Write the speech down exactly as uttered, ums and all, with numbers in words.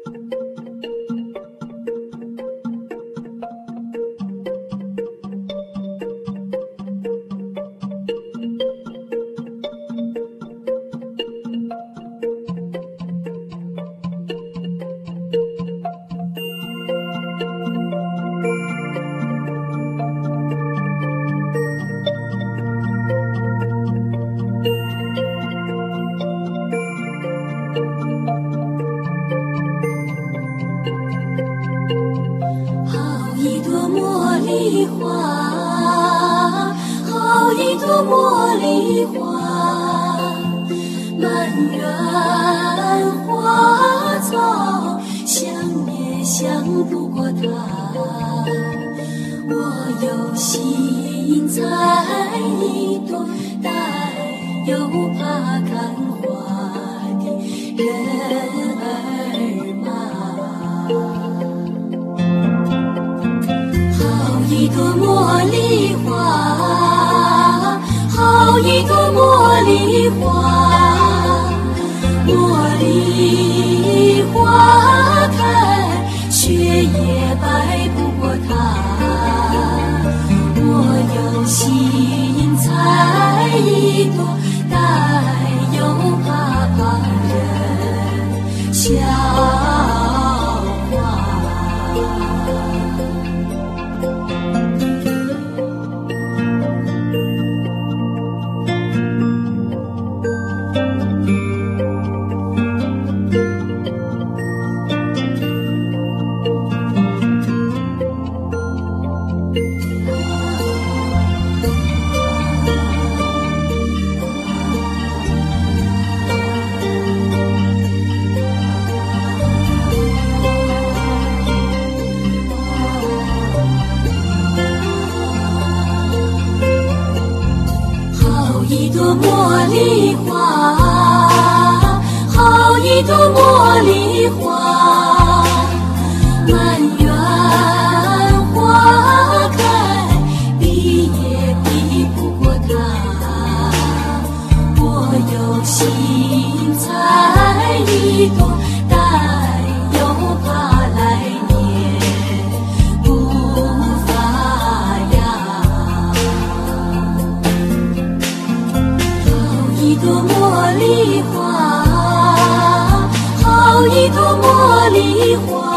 好一朵茉莉花，满园花草，想也想不过它。我有心采一朵，但又怕看花的人儿马。一朵茉莉花，好一朵茉莉花，茉莉花开，雪也白不过它。我有心采一朵，但又怕旁人笑话。一朵茉莉花，好一朵茉莉花，满园花开，比也比不过它。我有心采一朵，但又怕来年不发芽。一朵茉莉花，好一朵茉莉花。